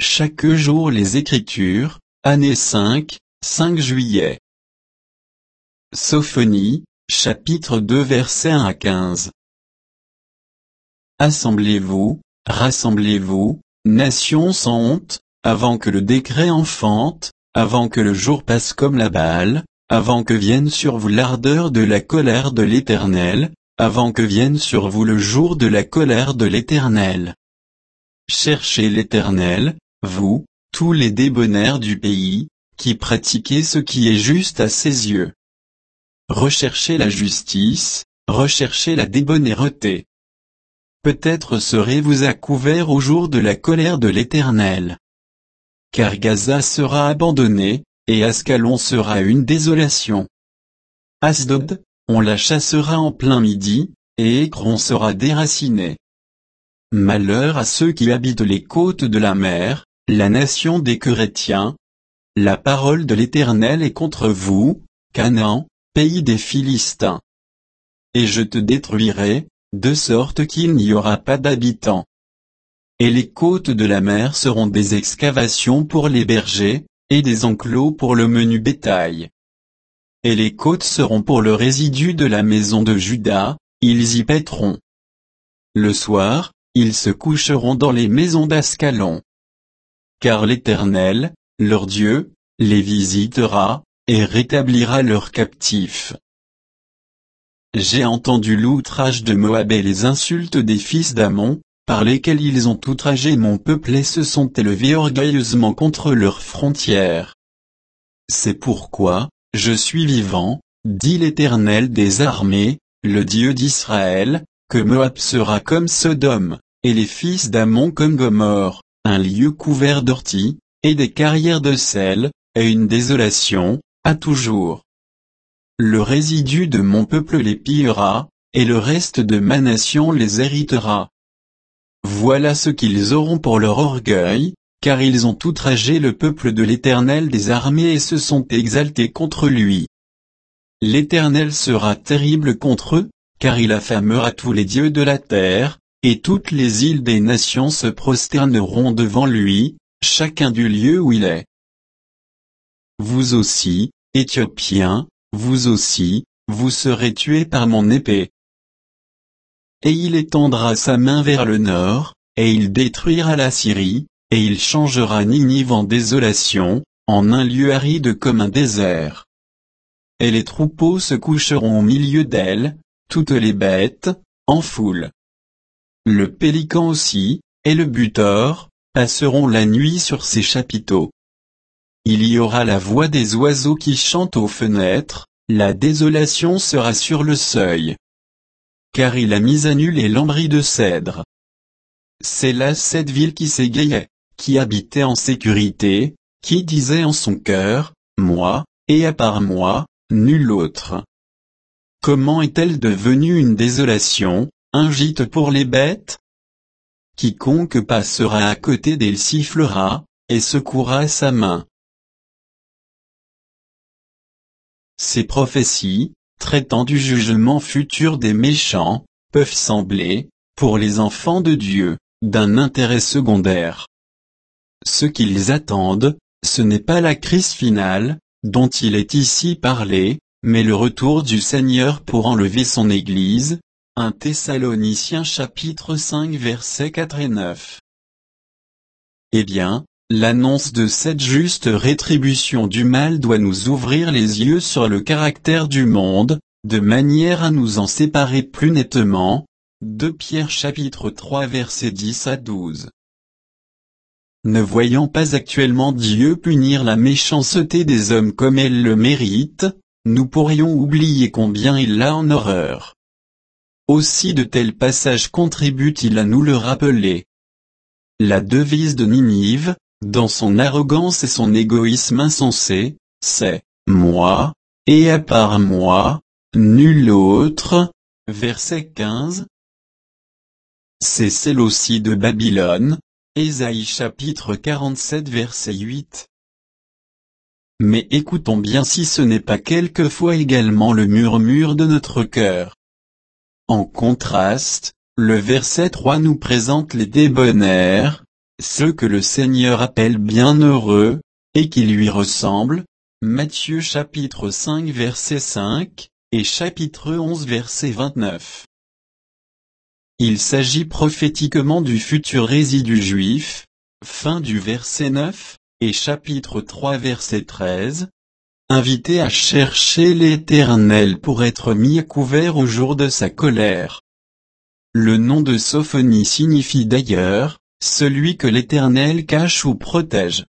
chaque jour les Écritures, année 5 juillet. Sophonie, chapitre 2 versets 1 à 15. Assemblez-vous, rassemblez-vous, nations sans honte, avant que le décret enfante, avant que le jour passe comme la balle, avant que vienne sur vous l'ardeur de la colère de l'Éternel, avant que vienne sur vous le jour de la colère de l'Éternel. Cherchez l'Éternel, vous, tous les débonnaires du pays, qui pratiquez ce qui est juste à ses yeux. Recherchez la justice, recherchez la débonnaireté. Peut-être serez-vous à couvert au jour de la colère de l'Éternel. Car Gaza sera abandonnée, et Ascalon sera une désolation. Asdod, on la chassera en plein midi, et Écron sera déraciné. Malheur à ceux qui habitent les côtes de la mer, la nation des Chrétiens. La parole de l'Éternel est contre vous, Canaan, pays des Philistins. Et je te détruirai, de sorte qu'il n'y aura pas d'habitants. Et les côtes de la mer seront des excavations pour les bergers, et des enclos pour le menu bétail. Et les côtes seront pour le résidu de la maison de Juda, ils y paîtront. Le soir, ils se coucheront dans les maisons d'Ascalon. Car l'Éternel, leur Dieu, les visitera, et rétablira leurs captifs. J'ai entendu l'outrage de Moab et les insultes des fils d'Ammon, par lesquels ils ont outragé mon peuple et se sont élevés orgueilleusement contre leurs frontières. C'est pourquoi, je suis vivant, dit l'Éternel des armées, le Dieu d'Israël, que Moab sera comme Sodome, et les fils d'Ammon comme Gomorrhe, un lieu couvert d'orties, et des carrières de sel, et une désolation, à toujours. Le résidu de mon peuple les pillera, et le reste de ma nation les héritera. Voilà ce qu'ils auront pour leur orgueil, car ils ont outragé le peuple de l'Éternel des armées et se sont exaltés contre lui. L'Éternel sera terrible contre eux, car il affamera tous les dieux de la terre, et toutes les îles des nations se prosterneront devant lui, chacun du lieu où il est. Vous aussi, Éthiopiens, vous aussi, vous serez tués par mon épée. Et il étendra sa main vers le nord, et il détruira la Syrie, et il changera Ninive en désolation, en un lieu aride comme un désert. Et les troupeaux se coucheront au milieu d'elle, toutes les bêtes, en foule. Le pélican aussi, et le butor, passeront la nuit sur ses chapiteaux. Il y aura la voix des oiseaux qui chantent aux fenêtres, la désolation sera sur le seuil. Car il a mis à nu les lambris de cèdre. C'est là cette ville qui s'égayait, qui habitait en sécurité, qui disait en son cœur, moi, et à part moi, nul autre. Comment est-elle devenue une désolation, un gîte pour les bêtes? Quiconque passera à côté d'elle sifflera, et secouera sa main. Ces prophéties, traitant du jugement futur des méchants, peuvent sembler, pour les enfants de Dieu, d'un intérêt secondaire. Ce qu'ils attendent, ce n'est pas la crise finale, dont il est ici parlé, mais le retour du Seigneur pour enlever son Église. 1 Thessaloniciens chapitre 5 versets 4 et 9. Eh bien, l'annonce de cette juste rétribution du mal doit nous ouvrir les yeux sur le caractère du monde, de manière à nous en séparer plus nettement. 2 Pierre chapitre 3 versets 10 à 12. Ne voyant pas actuellement Dieu punir la méchanceté des hommes comme elle le mérite, nous pourrions oublier combien il l'a en horreur. Aussi de tels passages contribuent-ils à nous le rappeler. La devise de Ninive, dans son arrogance et son égoïsme insensé, c'est « moi, et à part moi, nul autre » verset 15. C'est celle aussi de Babylone, Ésaïe chapitre 47 verset 8. Mais écoutons bien si ce n'est pas quelquefois également le murmure de notre cœur. En contraste, le verset 3 nous présente les débonnaires, ceux que le Seigneur appelle bienheureux, et qui lui ressemblent. Matthieu chapitre 5 verset 5, et chapitre 11 verset 29. Il s'agit prophétiquement du futur résidu juif. Fin du verset 9, et chapitre 3 verset 13. Invité à chercher l'Éternel pour être mis à couvert au jour de sa colère. Le nom de Sophonie signifie d'ailleurs, celui que l'Éternel cache ou protège.